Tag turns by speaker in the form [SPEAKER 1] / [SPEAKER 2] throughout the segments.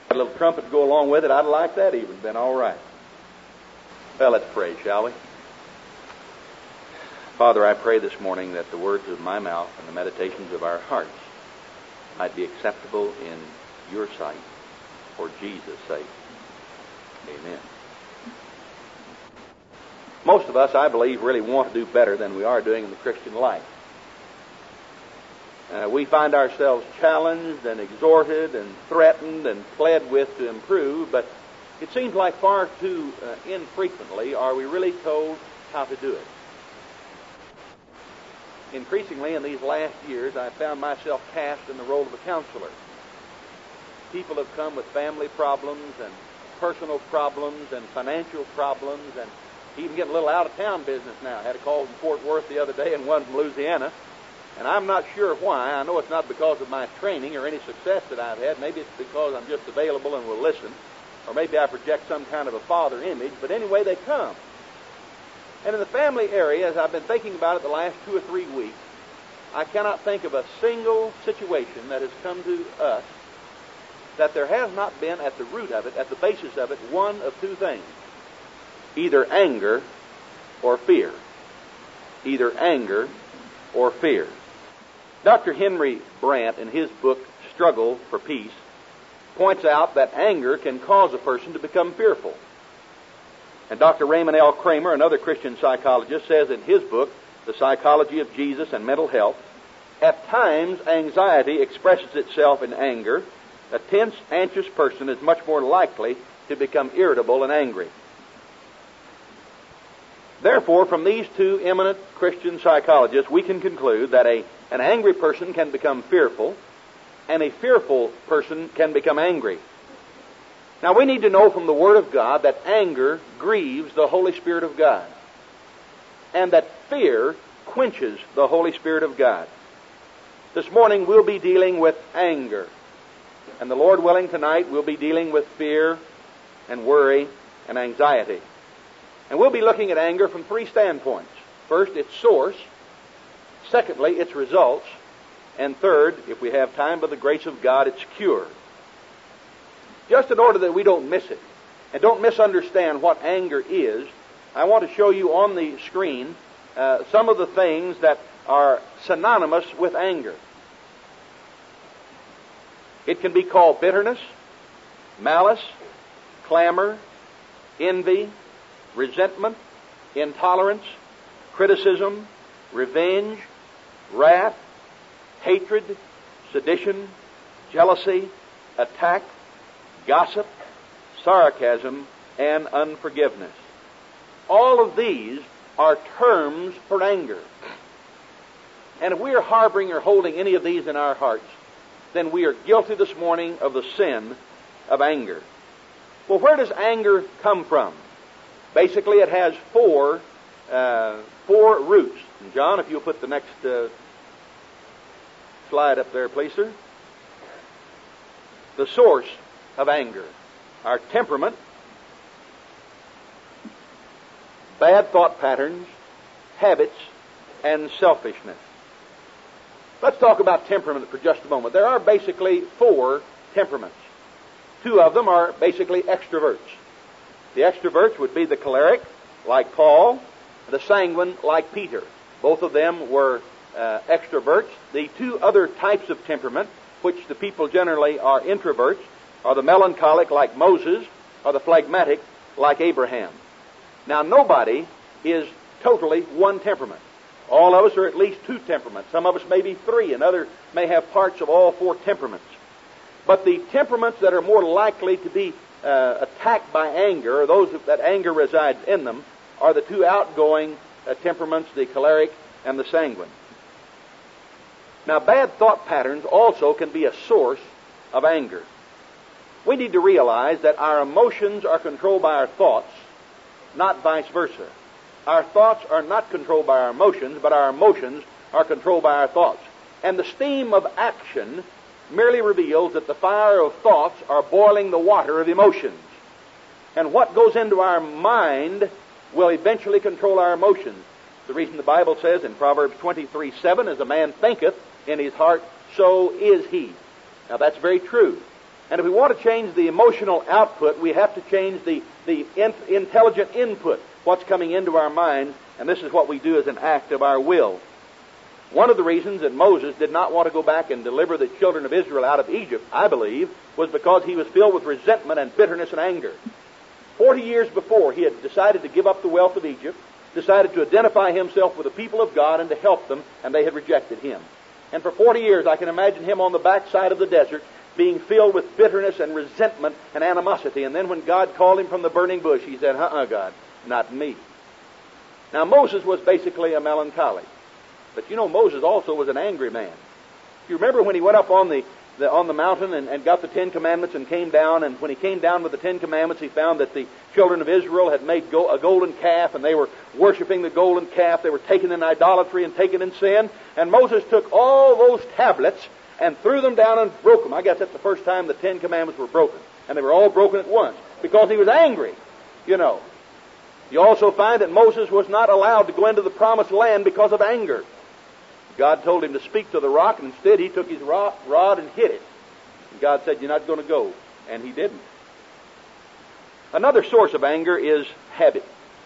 [SPEAKER 1] A little trumpet to go along with it, I'd like that even. Been all right. Well, let's pray, shall we? Father, I pray this morning that the words of my mouth and the meditations of our hearts might be acceptable in your sight, for Jesus' sake. Amen. Most of us, I believe, really want to do better than we are doing in the Christian life. We find ourselves challenged and exhorted and threatened and pled with to improve, but it seems like far too infrequently are we really told how to do it. Increasingly in these last years, I found myself cast in the role of a counselor. People have come with family problems and personal problems and financial problems and even getting a little out-of-town business now. I had a call from Fort Worth the other day and one from Louisiana. And I'm not sure why. I know it's not because of my training or any success that I've had. Maybe it's because I'm just available and will listen. Or maybe I project some kind of a father image. But anyway, they come. And in the family area, as I've been thinking about it the last 2 or 3 weeks, I cannot think of a single situation that has come to us that there has not been at the root of it, at the basis of it, one of two things. Either anger or fear. Either anger or fear. Dr. Henry Brandt, in his book, Struggle for Peace, points out that anger can cause a person to become fearful. And Dr. Raymond L. Kramer, another Christian psychologist, says in his book, The Psychology of Jesus and Mental Health, at times anxiety expresses itself in anger. A tense, anxious person is much more likely to become irritable and angry. Therefore, from these two eminent Christian psychologists, we can conclude that an angry person can become fearful, and a fearful person can become angry. Now, we need to know from the Word of God that anger grieves the Holy Spirit of God, and that fear quenches the Holy Spirit of God. This morning, we'll be dealing with anger, and the Lord willing, tonight, we'll be dealing with fear and worry and anxiety. And we'll be looking at anger from 3 standpoints. First, its source. Secondly, its results. And third, if we have time by the grace of God, its cure. Just in order that we don't miss it and don't misunderstand what anger is, I want to show you on the screen some of the things that are synonymous with anger. It can be called bitterness, malice, clamor, envy, resentment, intolerance, criticism, revenge, wrath, hatred, sedition, jealousy, attack, gossip, sarcasm, and unforgiveness. All of these are terms for anger. And if we are harboring or holding any of these in our hearts, then we are guilty this morning of the sin of anger. Well, where does anger come from? Basically, it has four roots. And John, if you'll put the next slide up there, please, sir. The source of anger. Our temperament, bad thought patterns, habits, and selfishness. Let's talk about temperament for just a moment. There are basically 4 temperaments. 2 of them are basically extroverts. The extroverts would be the choleric, like Paul, the sanguine, like Peter. Both of them were extroverts. The 2 other types of temperament, which the people generally are introverts, are the melancholic, like Moses, or the phlegmatic, like Abraham. Now, nobody is totally one temperament. All of us are at least 2 temperaments. Some of us may be 3, and others may have parts of all 4 temperaments. But the temperaments that are more likely to be attacked by anger, or those that anger resides in them, are the 2 outgoing temperaments, the choleric and the sanguine. Now, bad thought patterns also can be a source of anger. We need to realize that our emotions are controlled by our thoughts, not vice versa. Our thoughts are not controlled by our emotions, but our emotions are controlled by our thoughts. And the steam of action merely reveals that the fire of thoughts are boiling the water of emotions. And what goes into our mind will eventually control our emotions. The reason the Bible says in Proverbs 23:7, as a man thinketh in his heart, so is he. Now that's very true. And if we want to change the emotional output, we have to change the intelligent input, what's coming into our minds, and this is what we do as an act of our will. One of the reasons that Moses did not want to go back and deliver the children of Israel out of Egypt, I believe, was because he was filled with resentment and bitterness and anger. 40 years before, he had decided to give up the wealth of Egypt, decided to identify himself with the people of God and to help them, and they had rejected him. And for 40 years, I can imagine him on the backside of the desert, being filled with bitterness and resentment and animosity. And then when God called him from the burning bush, he said, God, not me. Now, Moses was basically a melancholic. But you know, Moses also was an angry man. You remember when he went up on the mountain and got the 10 Commandments and came down, and when he came down with the 10 Commandments, he found that the children of Israel had made a golden calf, and they were worshiping the golden calf. They were taken in idolatry and taken in sin. And Moses took all those tablets and threw them down and broke them. I guess that's the first time the 10 Commandments were broken. And they were all broken at once because he was angry, you know. You also find that Moses was not allowed to go into the promised land because of anger. God told him to speak to the rock, and instead he took his rod and hit it. And God said, you're not going to go. And he didn't. Another source of anger is habit.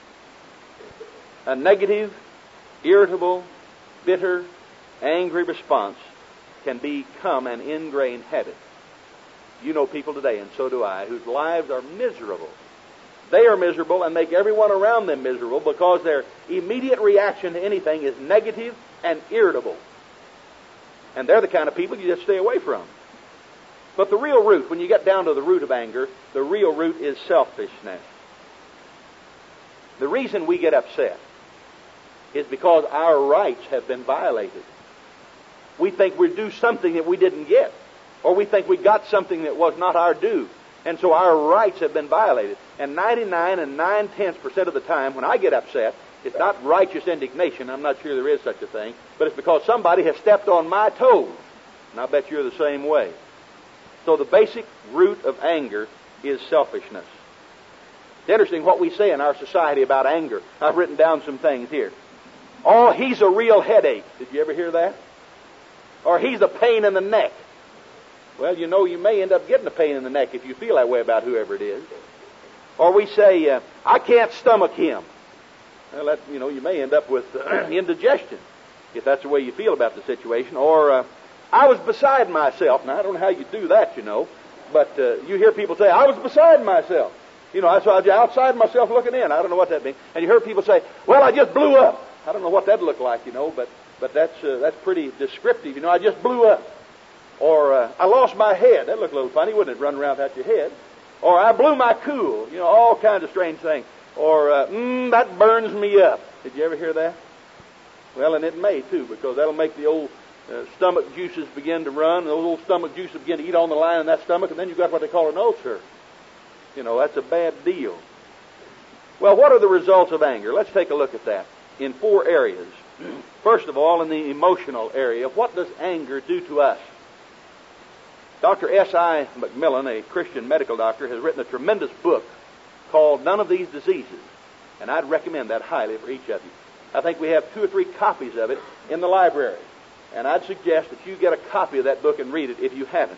[SPEAKER 1] A negative, irritable, bitter, angry response can become an ingrained habit. You know people today, and so do I, whose lives are miserable. They are miserable and make everyone around them miserable because their immediate reaction to anything is negative and irritable. And they're the kind of people you just stay away from. But the real root, when you get down to the root of anger, the real root is selfishness. The reason we get upset is because our rights have been violated. We think we're due something that we didn't get. Or we think we got something that was not our due. And so our rights have been violated. And 99 9/10% of the time when I get upset, it's not righteous indignation. I'm not sure there is such a thing. But it's because somebody has stepped on my toes. And I bet you're the same way. So the basic root of anger is selfishness. It's interesting what we say in our society about anger. I've written down some things here. Oh, he's a real headache. Did you ever hear that? Or he's a pain in the neck. Well, you know, you may end up getting a pain in the neck if you feel that way about whoever it is. Or we say, I can't stomach him. Well, that, you know, you may end up with indigestion if that's the way you feel about the situation. Or, I was beside myself. Now, I don't know how you do that, you know, but you hear people say, I was beside myself. You know, so I was outside myself looking in. I don't know what that means. And you hear people say, well, I just blew up. I don't know what that'd look like, you know, but that's pretty descriptive. You know, I just blew up. Or, I lost my head. That'd look a little funny, wouldn't it, running around without your head? Or, I blew my cool. You know, all kinds of strange things. Or, that burns me up. Did you ever hear that? Well, and it may, too, because that'll make the old stomach juices begin to run. And those old stomach juices begin to eat on the line in that stomach, and then you've got what they call an ulcer. You know, that's a bad deal. Well, what are the results of anger? Let's take a look at that in 4 areas. First of all, in the emotional area, what does anger do to us? Dr. S.I. McMillan, a Christian medical doctor, has written a tremendous book called None of These Diseases, and I'd recommend that highly for each of you. I think we have 2 or 3 copies of it in the library, and I'd suggest that you get a copy of that book and read it if you haven't.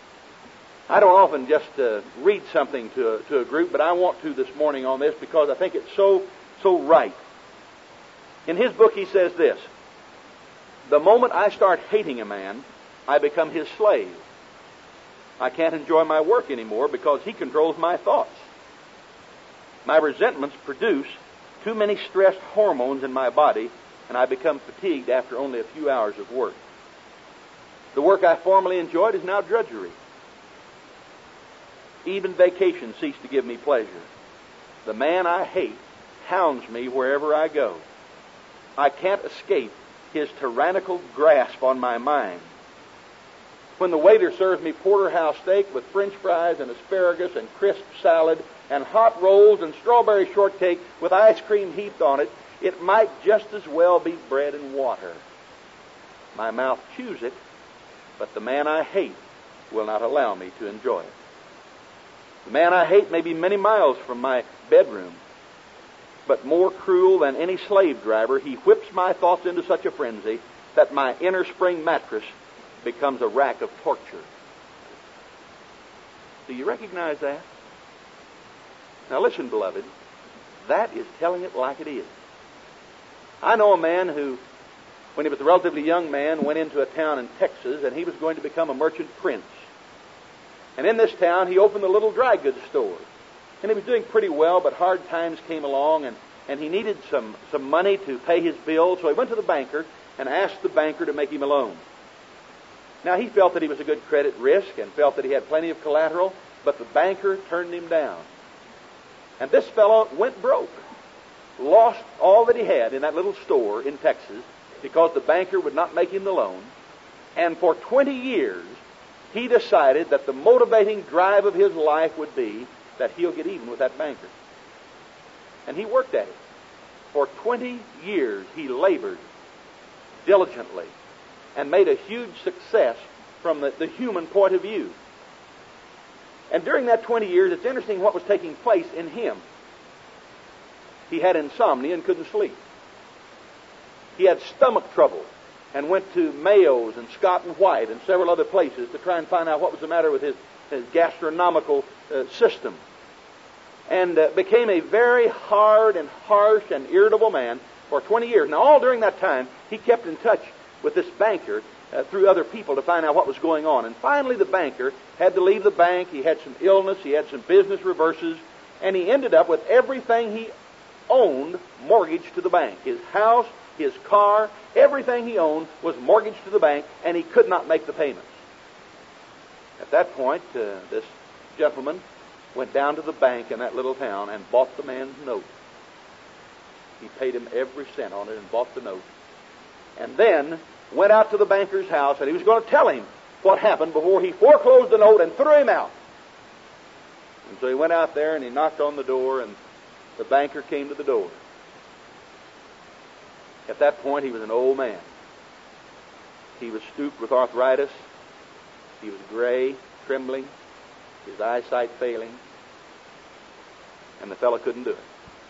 [SPEAKER 1] I don't often just read something to a group, but I want to this morning on this because I think it's so right. In his book he says this, the moment I start hating a man, I become his slave. I can't enjoy my work anymore because he controls my thoughts. My resentments produce too many stress hormones in my body, and I become fatigued after only a few hours of work. The work I formerly enjoyed is now drudgery. Even vacations cease to give me pleasure. The man I hate hounds me wherever I go. I can't escape his tyrannical grasp on my mind. When the waiter serves me porterhouse steak with French fries and asparagus and crisp salad and hot rolls and strawberry shortcake with ice cream heaped on it, it might just as well be bread and water. My mouth chews it, but the man I hate will not allow me to enjoy it. The man I hate may be many miles from my bedroom, but more cruel than any slave driver, he whips my thoughts into such a frenzy that my inner spring mattress becomes a rack of torture. Do you recognize that? Now listen, beloved, that is telling it like it is. I know a man who, when he was a relatively young man, went into a town in Texas, and he was going to become a merchant prince. And in this town, he opened a little dry goods store. And he was doing pretty well, but hard times came along, and he needed some money to pay his bills, so he went to the banker and asked the banker to make him a loan. Now, he felt that he was a good credit risk and felt that he had plenty of collateral, but the banker turned him down. And this fellow went broke, lost all that he had in that little store in Texas because the banker would not make him the loan. And for 20 years, he decided that the motivating drive of his life would be that he'll get even with that banker. And he worked at it. For 20 years, he labored diligently and made a huge success from the human point of view. And during that 20 years, it's interesting what was taking place in him. He had insomnia and couldn't sleep. He had stomach trouble and went to Mayo's and Scott and White and several other places to try and find out what was the matter with his gastronomical system. And became a very hard and harsh and irritable man for 20 years. Now, all during that time, he kept in touch with this banker through other people to find out what was going on. And finally, the banker had to leave the bank. He had some illness. He had some business reverses. And he ended up with everything he owned mortgaged to the bank. His house, his car, everything he owned was mortgaged to the bank, and he could not make the payments. At that point, this gentleman went down to the bank in that little town and bought the man's note. He paid him every cent on it and bought the note. And then went out to the banker's house, and he was going to tell him what happened before he foreclosed the note and threw him out. And so he went out there and he knocked on the door, and the banker came to the door. At that point, he was an old man. He was stooped with arthritis. He was gray, trembling, his eyesight failing, and the fellow couldn't do it.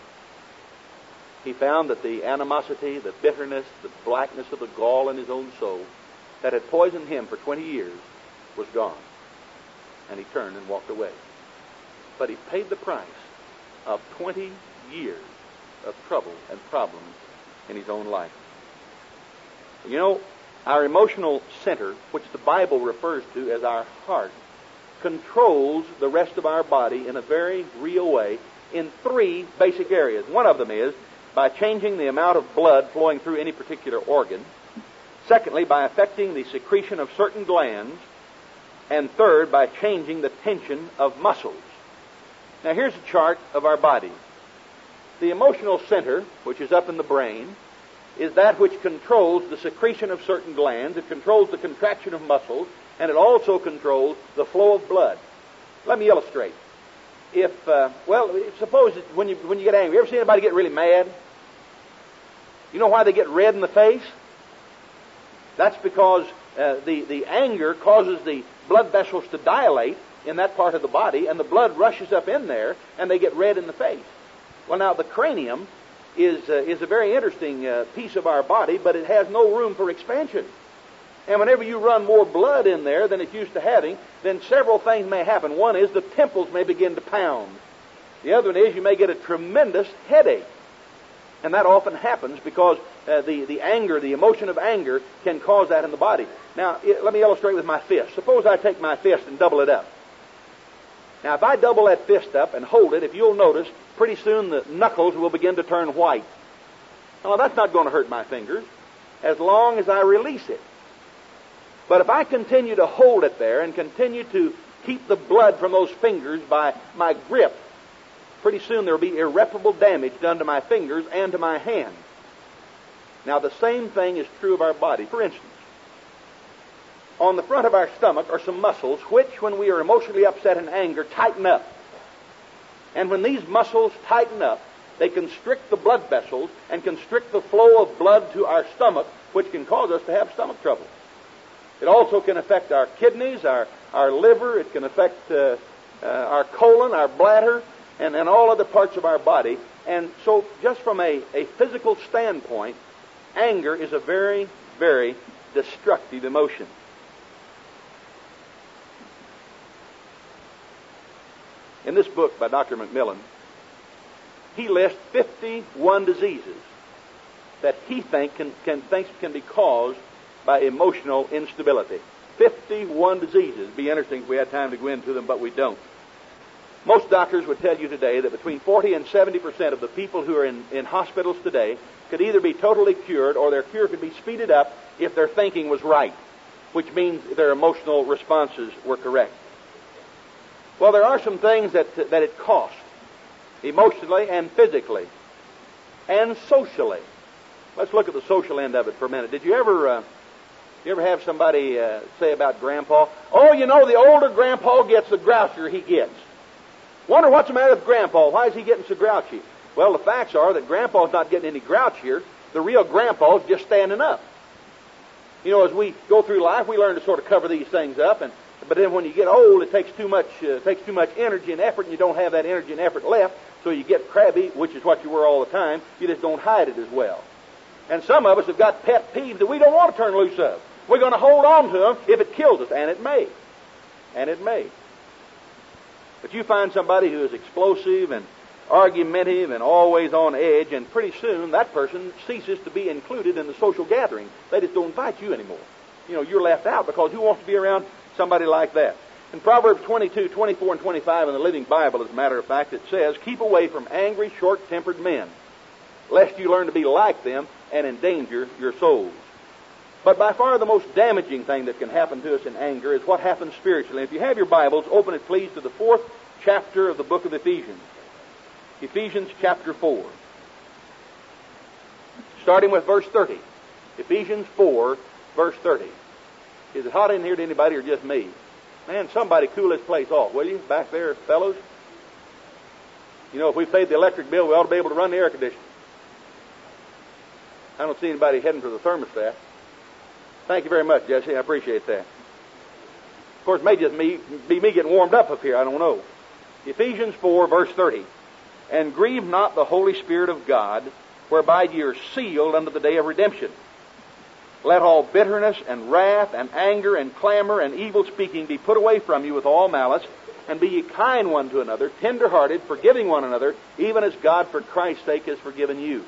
[SPEAKER 1] He found that the animosity, the bitterness, the blackness of the gall in his own soul that had poisoned him for 20 years was gone. And he turned and walked away. But he paid the price of 20 years of trouble and problems in his own life. You know, our emotional center, which the Bible refers to as our heart, controls the rest of our body in a very real way in three basic areas. One of them is by changing the amount of blood flowing through any particular organ. Secondly, by affecting the secretion of certain glands. And third, by changing the tension of muscles. Now here's a chart of our body. The emotional center, which is up in the brain, is that which controls the secretion of certain glands. It controls the contraction of muscles, and it also controls the flow of blood. Let me illustrate. Suppose that when you get angry, you ever see anybody get really mad? You know why they get red in the face? That's because the anger causes the blood vessels to dilate in that part of the body, and the blood rushes up in there, and they get red in the face. Well, now, the cranium is a very interesting piece of our body, but it has no room for expansion. And whenever you run more blood in there than it's used to having, then several things may happen. One is the temples may begin to pound. The other one is you may get a tremendous headache. And that often happens because the anger, the emotion of anger, can cause that in the body. Now, let me illustrate with my fist. Suppose I take my fist and double it up. Now, if I double that fist up and hold it, if you'll notice, pretty soon the knuckles will begin to turn white. Now, that's not going to hurt my fingers as long as I release it. But if I continue to hold it there and continue to keep the blood from those fingers by my grip, pretty soon there will be irreparable damage done to my fingers and to my hand. Now, the same thing is true of our body. For instance, on the front of our stomach are some muscles which, when we are emotionally upset and anger, tighten up. And when these muscles tighten up, they constrict the blood vessels and constrict the flow of blood to our stomach, which can cause us to have stomach trouble. It also can affect our kidneys, our liver. It can affect our colon, our bladder, and all other parts of our body. And so just from a physical standpoint, anger is a very, very destructive emotion. In this book by Dr. McMillan, he lists 51 diseases that he thinks can be caused by emotional instability. 51 diseases. It'd be interesting if we had time to go into them, but we don't. Most doctors would tell you today that between 40 and 70% of the people who are in hospitals today could either be totally cured or their cure could be speeded up if their thinking was right, which means their emotional responses were correct. Well, there are some things that it costs, emotionally and physically, and socially. Let's look at the social end of it for a minute. Did you ever have somebody say about Grandpa, "Oh, you know, the older Grandpa gets, the grouchier he gets. Wonder what's the matter with Grandpa? Why is he getting so grouchy?" Well, the facts are that Grandpa's not getting any grouchier. The real Grandpa's just standing up. You know, as we go through life, we learn to sort of cover these things up, but then when you get old, it takes too much energy and effort, and you don't have that energy and effort left, so you get crabby, which is what you were all the time. You just don't hide it as well. And some of us have got pet peeves that we don't want to turn loose of. We're going to hold on to them if it kills us, and it may. And it may. But you find somebody who is explosive and argumentative and always on edge, and pretty soon that person ceases to be included in the social gathering. They just don't invite you anymore. You know, you're left out because who wants to be around somebody like that? In Proverbs 22, 24, and 25 in the Living Bible, as a matter of fact, it says, "Keep away from angry, short-tempered men, lest you learn to be like them and endanger your souls." But by far the most damaging thing that can happen to us in anger is what happens spiritually. If you have your Bibles, open it please to the 4th chapter of the book of Ephesians. Ephesians chapter 4. Starting with verse 30. Ephesians 4, verse 30. Is it hot in here to anybody or just me? Man, somebody cool this place off, will you? Back there, fellows. You know, if we paid the electric bill, we ought to be able to run the air conditioner. I don't see anybody heading for the thermostat. Thank you very much, Jesse. I appreciate that. Of course, it may just be me getting warmed up here. I don't know. Ephesians 4, verse 30. "And grieve not the Holy Spirit of God, whereby ye are sealed unto the day of redemption. Let all bitterness and wrath and anger and clamor and evil speaking be put away from you with all malice, and be ye kind one to another, tender-hearted, forgiving one another, even as God for Christ's sake has forgiven you."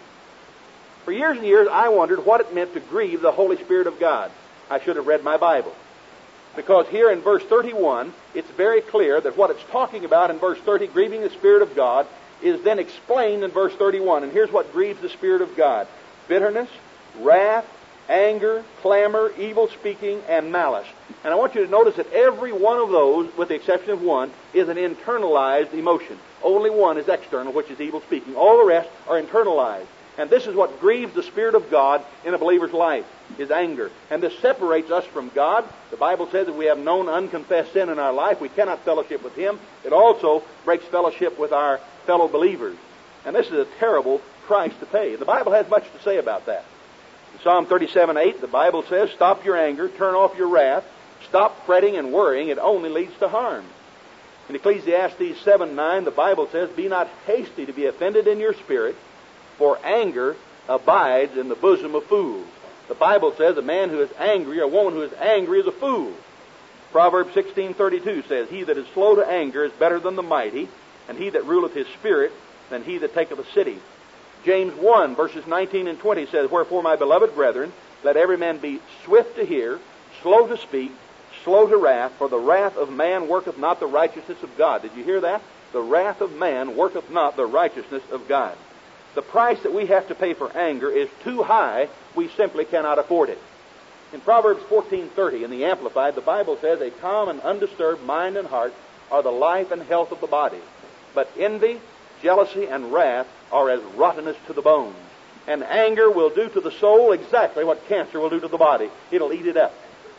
[SPEAKER 1] For years and years, I wondered what it meant to grieve the Holy Spirit of God. I should have read my Bible. Because here in verse 31, it's very clear that what it's talking about in verse 30, grieving the Spirit of God, is then explained in verse 31. And here's what grieves the Spirit of God: bitterness, wrath, anger, clamor, evil speaking, and malice. And I want you to notice that every one of those, with the exception of one, is an internalized emotion. Only one is external, which is evil speaking. All the rest are internalized. And this is what grieves the Spirit of God in a believer's life, is anger. And this separates us from God. The Bible says that we have known unconfessed sin in our life, we cannot fellowship with Him. It also breaks fellowship with our fellow believers. And this is a terrible price to pay. The Bible has much to say about that. In Psalm 37:8, the Bible says, "Stop your anger, turn off your wrath, stop fretting and worrying, it only leads to harm." In Ecclesiastes 7:9, the Bible says, "Be not hasty to be offended in your spirit, for anger abides in the bosom of fools." The Bible says a man who is angry, or a woman who is angry, is a fool. Proverbs 16:32 says, "He that is slow to anger is better than the mighty, and he that ruleth his spirit than he that taketh a city." James 1, verses 19 and 20 says, "Wherefore, my beloved brethren, let every man be swift to hear, slow to speak, slow to wrath, for the wrath of man worketh not the righteousness of God." Did you hear that? The wrath of man worketh not the righteousness of God. The price that we have to pay for anger is too high. We simply cannot afford it. In Proverbs 14:30, in the Amplified, the Bible says, "A calm and undisturbed mind and heart are the life and health of the body. But envy, jealousy, and wrath are as rottenness to the bones. And anger will do to the soul exactly what cancer will do to the body. It'll eat it up."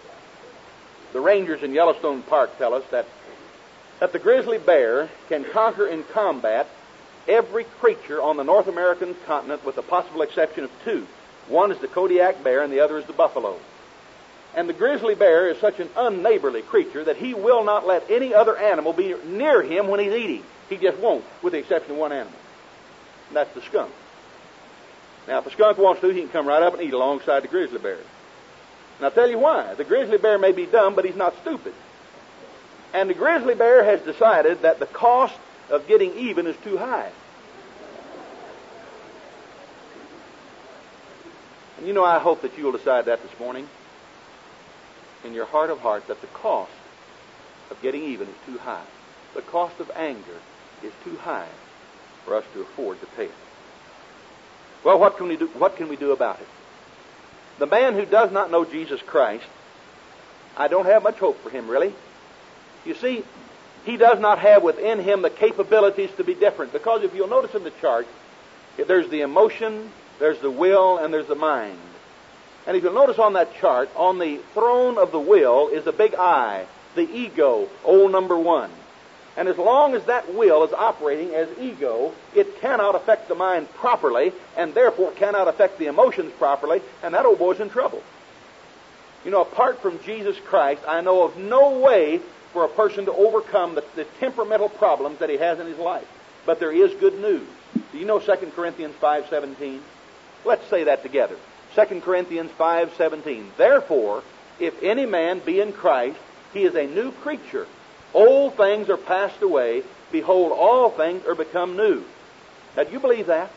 [SPEAKER 1] The rangers in Yellowstone Park tell us that the grizzly bear can conquer in combat every creature on the North American continent with the possible exception of two. One is the Kodiak bear and the other is the buffalo. And the grizzly bear is such an unneighborly creature that he will not let any other animal be near him when he's eating. He just won't, with the exception of one animal. And that's the skunk. Now, if the skunk wants to, he can come right up and eat alongside the grizzly bear. And I'll tell you why. The grizzly bear may be dumb, but he's not stupid. And the grizzly bear has decided that the cost of getting even is too high. And you know, I hope that you will decide that this morning in your heart of hearts, that the cost of getting even is too high. The cost of anger is too high for us to afford to pay it. Well, what can we do? What can we do about it? The man who does not know Jesus Christ, I don't have much hope for him, really. You see, he does not have within him the capabilities to be different. Because if you'll notice in the chart, there's the emotion, there's the will, and there's the mind. And if you'll notice on that chart, on the throne of the will is the big I, the ego, old number one. And as long as that will is operating as ego, it cannot affect the mind properly, and therefore cannot affect the emotions properly, and that old boy's in trouble. You know, apart from Jesus Christ, I know of no way for a person to overcome the temperamental problems that he has in his life. But there is good news. Do you know 2 Corinthians 5:17? Let's say that together. 2 Corinthians 5:17. Therefore, if any man be in Christ, he is a new creature. Old things are passed away. Behold, all things are become new. Now, do you believe that?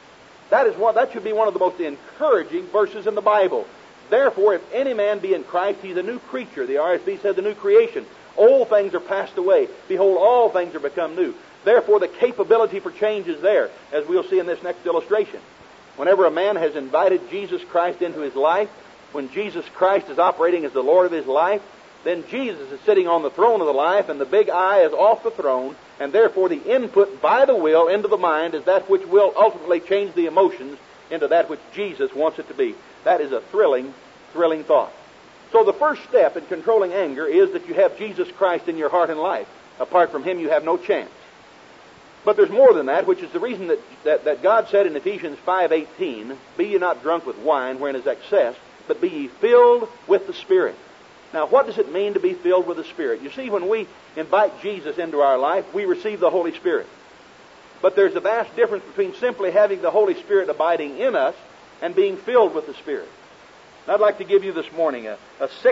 [SPEAKER 1] That should be one of the most encouraging verses in the Bible. Therefore, if any man be in Christ, he's a new creature. The RSV said the new creation. Old things are passed away. Behold, all things are become new. Therefore, the capability for change is there, as we'll see in this next illustration. Whenever a man has invited Jesus Christ into his life, when Jesus Christ is operating as the Lord of his life, then Jesus is sitting on the throne of the life, and the big I is off the throne, and therefore the input by the will into the mind is that which will ultimately change the emotions into that which Jesus wants it to be. That is a thrilling, thrilling thought. So the first step in controlling anger is that you have Jesus Christ in your heart and life. Apart from Him, you have no chance. But there's more than that, which is the reason that God said in Ephesians 5:18, "Be ye not drunk with wine, wherein is excess, but be ye filled with the Spirit." Now, what does it mean to be filled with the Spirit? You see, when we invite Jesus into our life, we receive the Holy Spirit. But there's a vast difference between simply having the Holy Spirit abiding in us and being filled with the Spirit. And I'd like to give you this morning a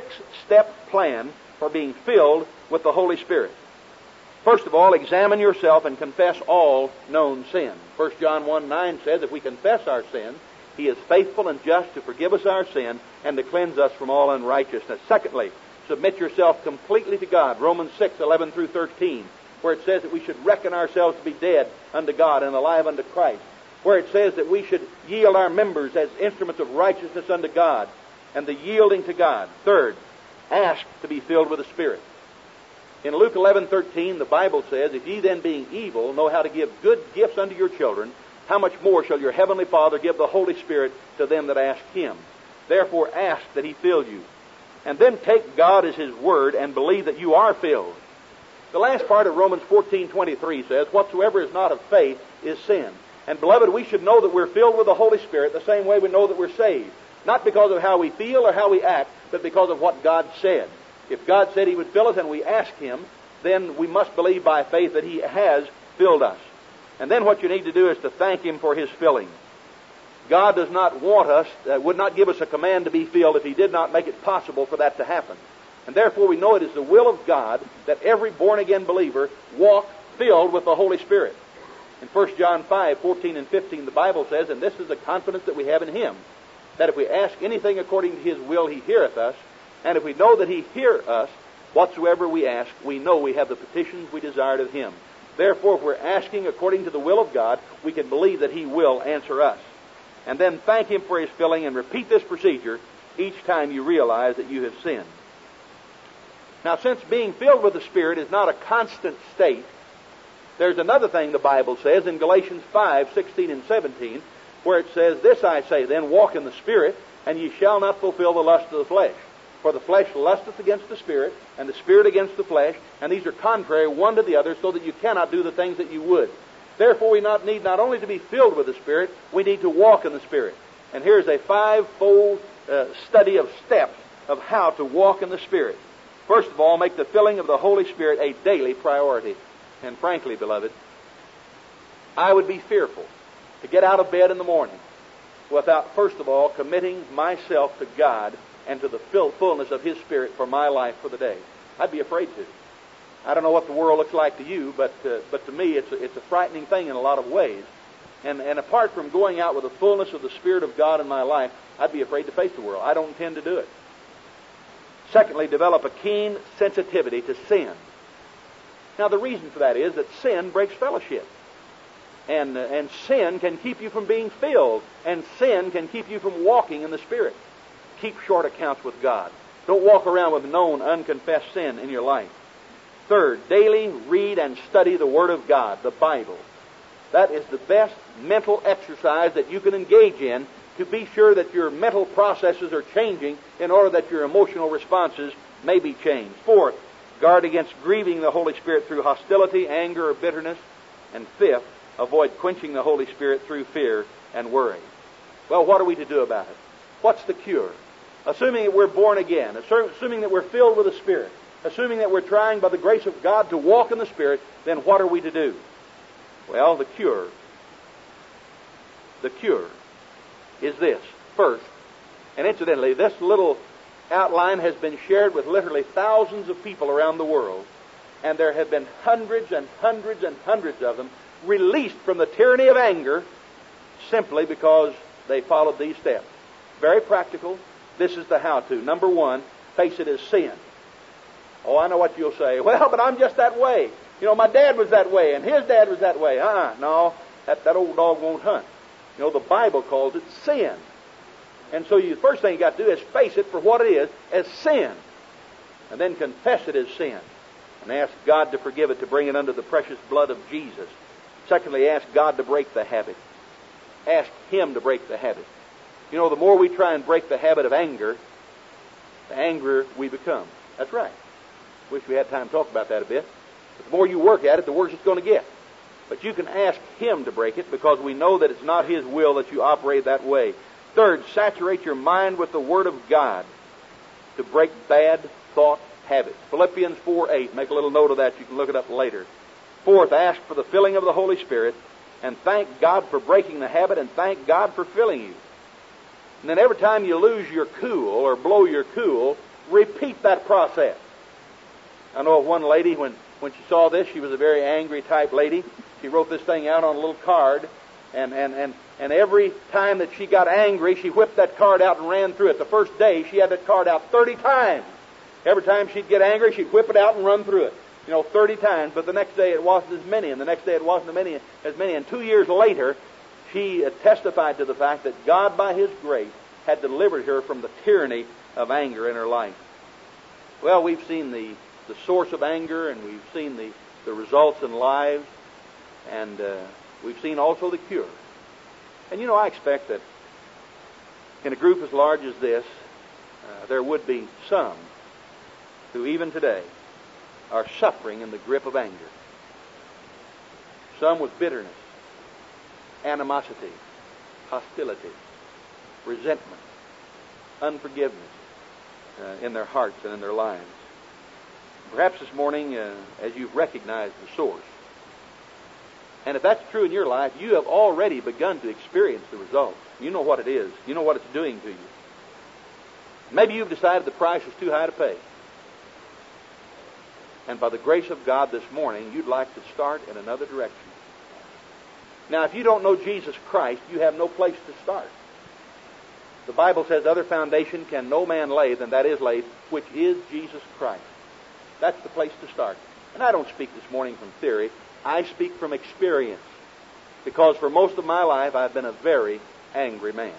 [SPEAKER 1] 6-step plan for being filled with the Holy Spirit. First of all, examine yourself and confess all known sin. 1 John 1:9 says, if we confess our sin, He is faithful and just to forgive us our sin and to cleanse us from all unrighteousness. Secondly, submit yourself completely to God. Romans 6:11 through 13, where it says that we should reckon ourselves to be dead unto God and alive unto Christ. Where it says that we should yield our members as instruments of righteousness unto God and the yielding to God. Third, ask to be filled with the Spirit. In Luke 11:13, the Bible says, if ye then being evil know how to give good gifts unto your children, how much more shall your heavenly Father give the Holy Spirit to them that ask Him? Therefore ask that He fill you. And then take God as His Word and believe that you are filled. The last part of Romans 14:23 says, whatsoever is not of faith is sin. And beloved, we should know that we're filled with the Holy Spirit the same way we know that we're saved. Not because of how we feel or how we act, but because of what God said. If God said He would fill us and we ask Him, then we must believe by faith that He has filled us. And then what you need to do is to thank Him for His filling. God does not want us, would not give us a command to be filled if He did not make it possible for that to happen. And therefore we know it is the will of God that every born-again believer walk filled with the Holy Spirit. In 1 John 5:14 and 15, the Bible says, and this is the confidence that we have in Him, that if we ask anything according to His will, He heareth us. And if we know that He heareth us, whatsoever we ask, we know we have the petitions we desired of Him. Therefore, if we're asking according to the will of God, we can believe that He will answer us. And then thank Him for His filling and repeat this procedure each time you realize that you have sinned. Now, since being filled with the Spirit is not a constant state, there's another thing the Bible says in Galatians 5:16 and 17, where it says, this I say, then walk in the Spirit, and ye shall not fulfill the lust of the flesh. For the flesh lusteth against the Spirit, and the Spirit against the flesh, and these are contrary one to the other, so that you cannot do the things that you would. Therefore we need not only to be filled with the Spirit, we need to walk in the Spirit. And here's a 5-fold study of steps of how to walk in the Spirit. First of all, make the filling of the Holy Spirit a daily priority. And frankly, beloved, I would be fearful to get out of bed in the morning without, first of all, committing myself to God and to the fullness of His Spirit for my life for the day. I'd be afraid to. I don't know what the world looks like to you, but to me it's a frightening thing in a lot of ways. And apart from going out with the fullness of the Spirit of God in my life, I'd be afraid to face the world. I don't intend to do it. Secondly, develop a keen sensitivity to sin. Now, the reason for that is that sin breaks fellowship. And sin can keep you from being filled. And sin can keep you from walking in the Spirit. Keep short accounts with God. Don't walk around with known, unconfessed sin in your life. Third, daily read and study the Word of God, the Bible. That is the best mental exercise that you can engage in to be sure that your mental processes are changing in order that your emotional responses may be changed. Fourth, guard against grieving the Holy Spirit through hostility, anger, or bitterness. And fifth, avoid quenching the Holy Spirit through fear and worry. Well, what are we to do about it? What's the cure? Assuming that we're born again, assuming that we're filled with the Spirit, assuming that we're trying by the grace of God to walk in the Spirit, then what are we to do? Well, the cure is this. First, and incidentally, this little outline has been shared with literally thousands of people around the world, and there have been hundreds and hundreds and hundreds of them released from the tyranny of anger simply because they followed these steps. Very practical. This is the how-to. Number one, face it as sin. Oh, I know what you'll say. Well, but I'm just that way. You know, my dad was that way, and his dad was that way. No, that old dog won't hunt. You know, the Bible calls it sin. And so the first thing you got to do is face it for what it is, as sin. And then confess it as sin. And ask God to forgive it, to bring it under the precious blood of Jesus. Secondly, ask God to break the habit. Ask Him to break the habit. You know, the more we try and break the habit of anger, the angrier we become. That's right. Wish we had time to talk about that a bit. But the more you work at it, the worse it's going to get. But you can ask Him to break it because we know that it's not His will that you operate that way. Third, saturate your mind with the Word of God to break bad thought habits. Philippians 4:8. Make a little note of that. You can look it up later. Fourth, ask for the filling of the Holy Spirit and thank God for breaking the habit and thank God for filling you. And then every time you lose your cool or blow your cool, repeat that process. I know of one lady, when she saw this, she was a very angry type lady. She wrote this thing out on a little card, and every time that she got angry, she whipped that card out and ran through it. The first day, she had that card out 30 times. Every time she'd get angry, she'd whip it out and run through it. 30 times, but the next day it wasn't as many, and the next day it wasn't as many. And 2 years later, she testified to the fact that God, by His grace, had delivered her from the tyranny of anger in her life. Well, we've seen the source of anger, and we've seen the results in lives, and we've seen also the cure. And I expect that in a group as large as this, there would be some who even today are suffering in the grip of anger. Some with bitterness, animosity, hostility, resentment, unforgiveness in their hearts and in their lives. Perhaps this morning, as you've recognized the source, and if that's true in your life, you have already begun to experience the results. You know what it is. You know what it's doing to you. Maybe you've decided the price is too high to pay. And by the grace of God this morning, you'd like to start in another direction. Now, if you don't know Jesus Christ, you have no place to start. The Bible says, other foundation can no man lay than that is laid, which is Jesus Christ. That's the place to start. And I don't speak this morning from theory. I speak from experience. Because for most of my life, I've been a very angry man.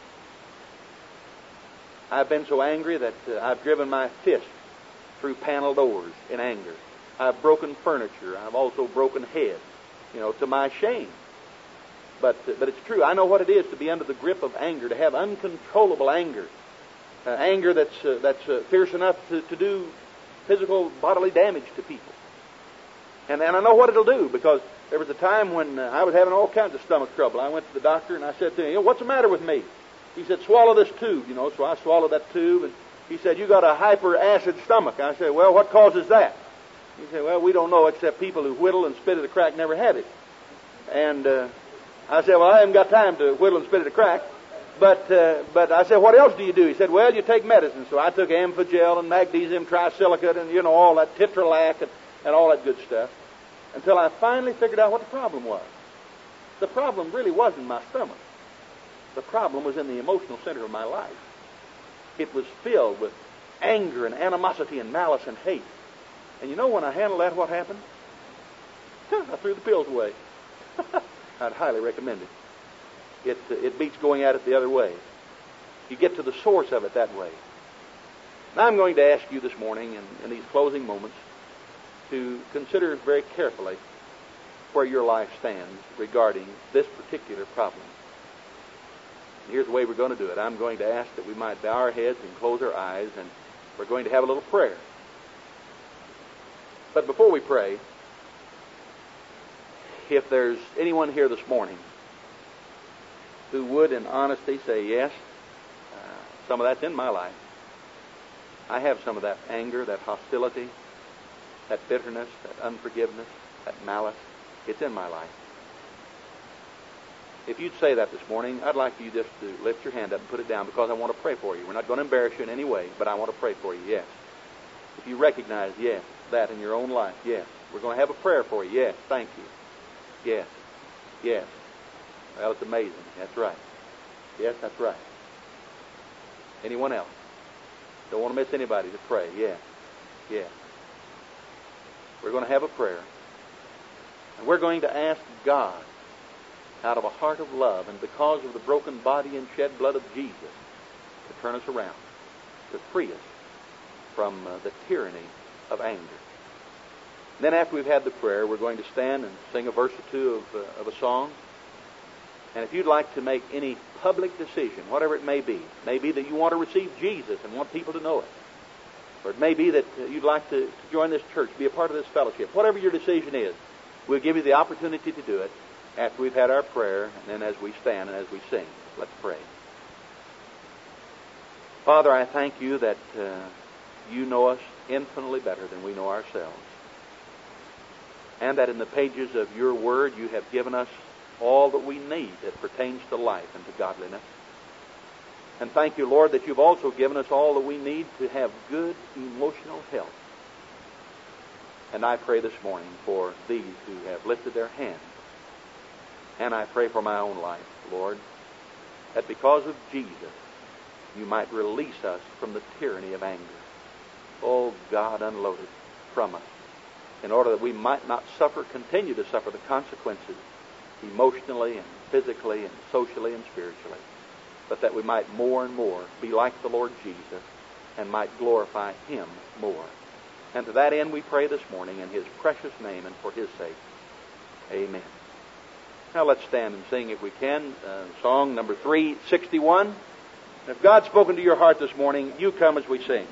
[SPEAKER 1] I've been so angry that I've driven my fist through panel doors in anger. I've broken furniture. I've also broken heads, to my shame. But it's true. I know what it is to be under the grip of anger, to have uncontrollable anger. Anger that's fierce enough to do physical bodily damage to people. And I know what it'll do, because there was a time when I was having all kinds of stomach trouble. I went to the doctor and I said to him, what's the matter with me? He said, swallow this tube, So I swallowed that tube, and he said, you got a hyperacid stomach. I said, well, what causes that? He said, well, we don't know, except people who whittle and spit at a crack never have it. And I said, well, I haven't got time to whittle and spit at a crack. But I said, what else do you do? He said, well, you take medicine. So I took Amphogyl and magnesium trisilicate and, all that Titralac and all that good stuff, until I finally figured out what the problem was. The problem really wasn't my stomach. The problem was in the emotional center of my life. It was filled with anger and animosity and malice and hate. And you know, when I handled that, what happened? I threw the pills away. I'd highly recommend it. It beats going at it the other way. You get to the source of it that way. Now I'm going to ask you this morning, in these closing moments, to consider very carefully where your life stands regarding this particular problem. And here's the way we're going to do it. I'm going to ask that we might bow our heads and close our eyes, and we're going to have a little prayer. But before we pray, if there's anyone here this morning who would in honesty say, yes, some of that's in my life. I have some of that anger, that hostility, that bitterness, that unforgiveness, that malice. It's in my life. If you'd say that this morning, I'd like you just to lift your hand up and put it down, because I want to pray for you. We're not going to embarrass you in any way, but I want to pray for you, yes. If you recognize, yes, that in your own life, yes. We're going to have a prayer for you, yes, thank you. Yes, yes. Well, it's amazing. That's right. Yes, that's right. Anyone else? Don't want to miss anybody to pray. Yes, yes. We're going to have a prayer. And we're going to ask God, out of a heart of love and because of the broken body and shed blood of Jesus, to turn us around, to free us from the tyranny of anger. And then after we've had the prayer, we're going to stand and sing a verse or two of a song. And if you'd like to make any public decision, whatever it may be that you want to receive Jesus and want people to know it, or it may be that you'd like to join this church, be a part of this fellowship, whatever your decision is, we'll give you the opportunity to do it after we've had our prayer, and then as we stand and as we sing. Let's pray. Father, I thank you that you know us infinitely better than we know ourselves, and that in the pages of your word you have given us all that we need that pertains to life and to godliness. And thank you, Lord, that you've also given us all that we need to have good emotional health. And I pray this morning for these who have lifted their hands. And I pray for my own life, Lord, that because of Jesus, you might release us from the tyranny of anger. Oh, God, unload it from us, in order that we might not continue to suffer the consequences emotionally and physically and socially and spiritually, but that we might more and more be like the Lord Jesus and might glorify Him more. And to that end we pray this morning in His precious name and for His sake. Amen. Now let's stand and sing, if we can, song number 361. If God's spoken to your heart this morning, you come as we sing.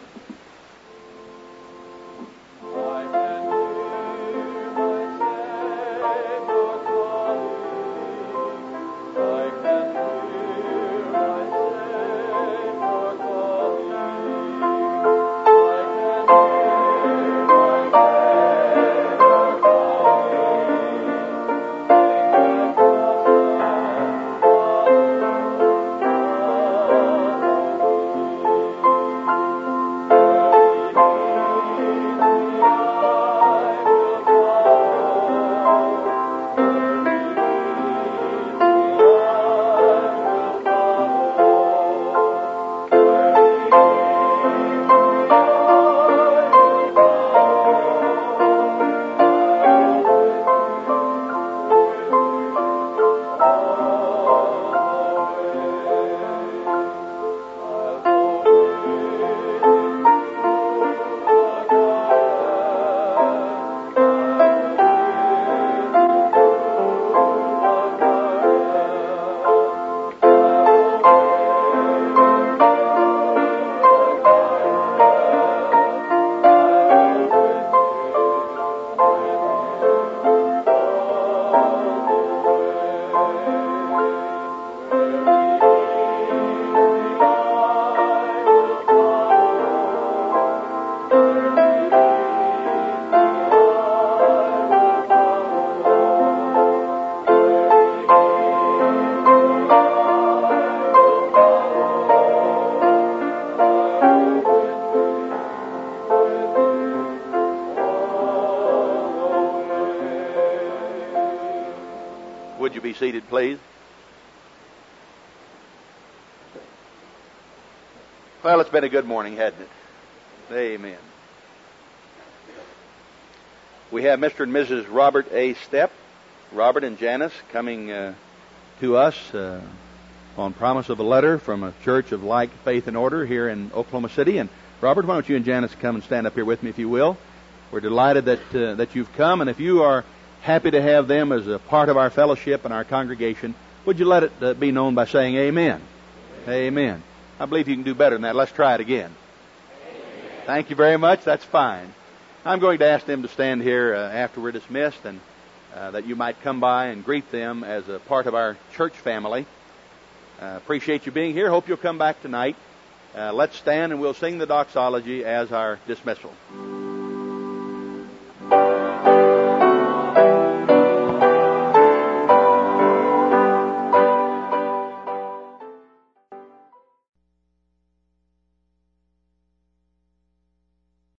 [SPEAKER 1] Would you be seated, please? Well, it's been a good morning, hasn't it? Amen. We have Mr. and Mrs. Robert A. Stepp, Robert and Janice, coming to us on promise of a letter from a church of like faith and order here in Oklahoma City. And Robert, why don't you and Janice come and stand up here with me, if you will? We're delighted that you've come, and if you are happy to have them as a part of our fellowship and our congregation, would you let it be known by saying amen? Amen. I believe you can do better than that. Let's try it again. Amen. Thank you very much. That's fine. I'm going to ask them to stand here after we're dismissed, and that you might come by and greet them as a part of our church family. Appreciate you being here. Hope you'll come back tonight. Let's stand and we'll sing the doxology as our dismissal.